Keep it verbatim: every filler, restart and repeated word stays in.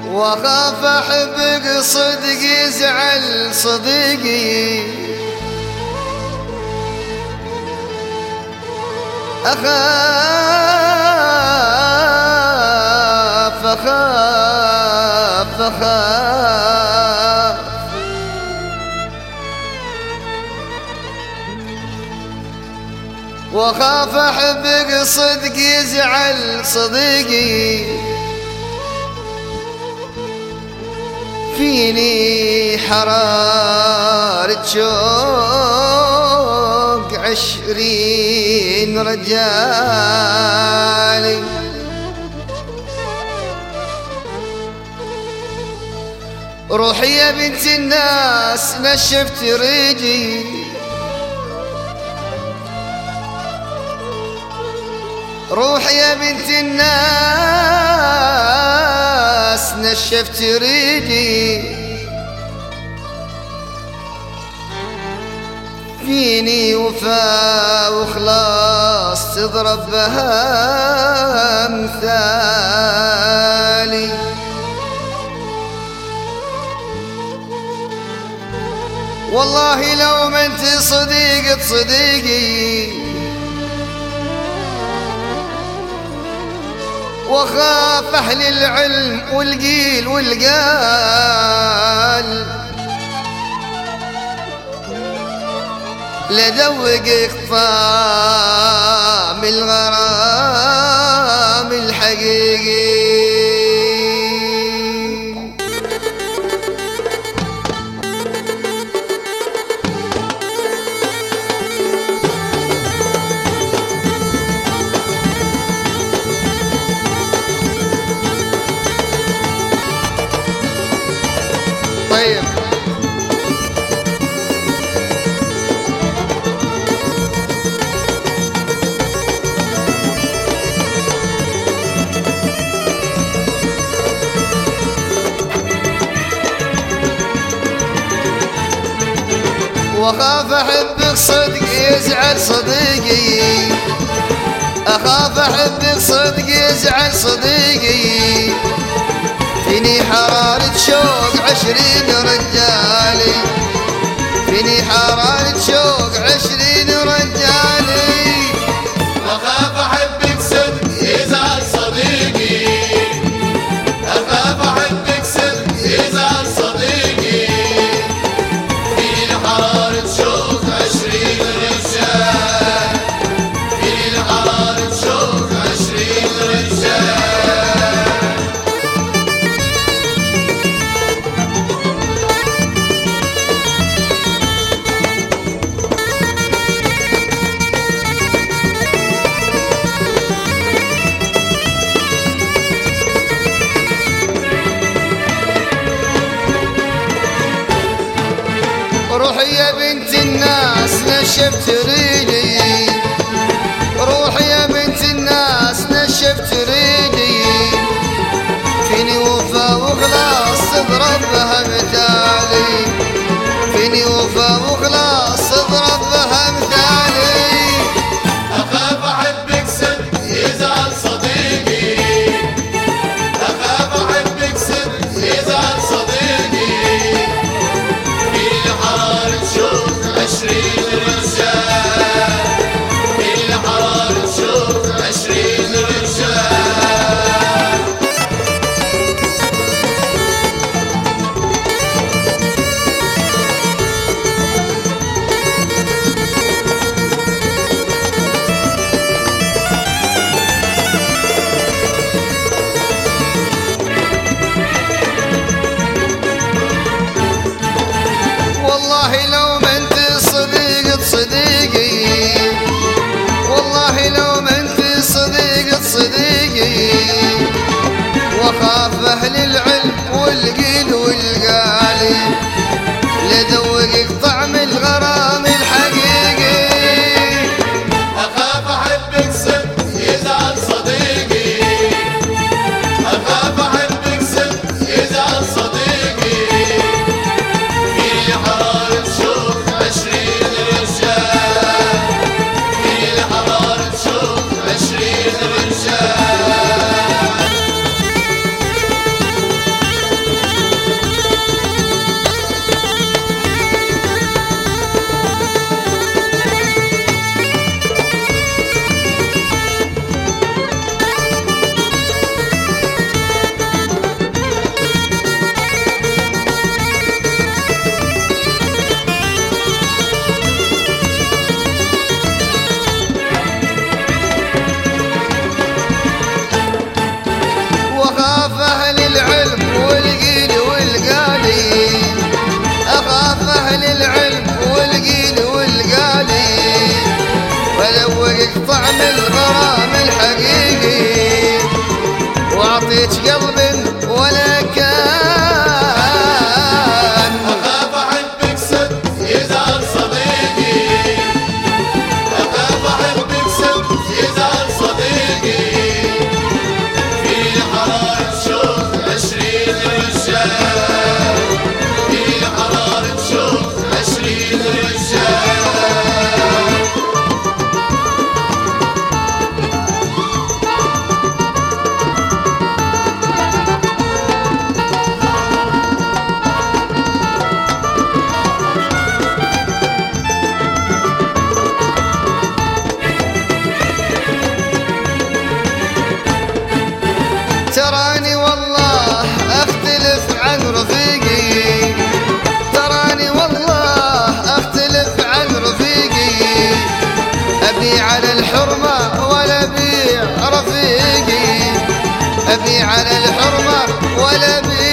واخاف احبك صدق يزعل صديقي، اخاف اخاف اخاف واخاف احبك صدق يزعل صديقي، فيني حرارة شوق عشرين رجالي، روحي يا بنت الناس نشفت ريجي، روحي يا بنت الناس نشفت ريدي، فيني وفا وخلاص تضرب بها امثالي، والله لو ما انت صديقة صديقي، وخاف أهل العلم والقيل والقال لذوقك طعم الغرام الحقيقي. طيب واخاف احبك صدق يزعل صديقي، اخاف احبك صدق يزعل صديقي، فيني حرارة شوق عشرين رجالي، فيني حرارة شوق عشرين رجالي، أخاف أحبك صدق يزعل صديقي، أخاف أحبك صدق يزعل صديقي، فيني حرارة شوق عشرين رجال، فيني حرارة شوق عشرين رجال. روحي يا بنت الناس نشفت ريدي، روحي يا بنت الناس نشفت ريدي، فيني وفا وخلاص اضرب بها مثالي، فيني وفا وخلاص اضرب بها مثالي، أخاف أحبك صدق يزعل صديقي، أخاف أحبك صدق يزعل صديقي، فيني حرارة شوق عشرين رجال، فيني حرارة شوق عشرين رجال. والله لو ما انت صديقة صديقي، والله لو ما انت صديقة صديقي، واخاف اهل العلم والقيل والقالي لذوقك طعم الغرام الحقيقي، أخاف أحبك صدق يزعل صديقي، أخاف أحبك صدق يزعل صديقي، فيني حرارة شوق عشرين رجال، فيني حرارة شوق عشرين رجال. في حرارة شوق عشرين رجال. تراني والله اختلف عن رفيقي، تراني والله اختلف عن رفيقي، ابي على الحرمة ولا ابيع رفيقي، ابي على الحرمة ولا ابيع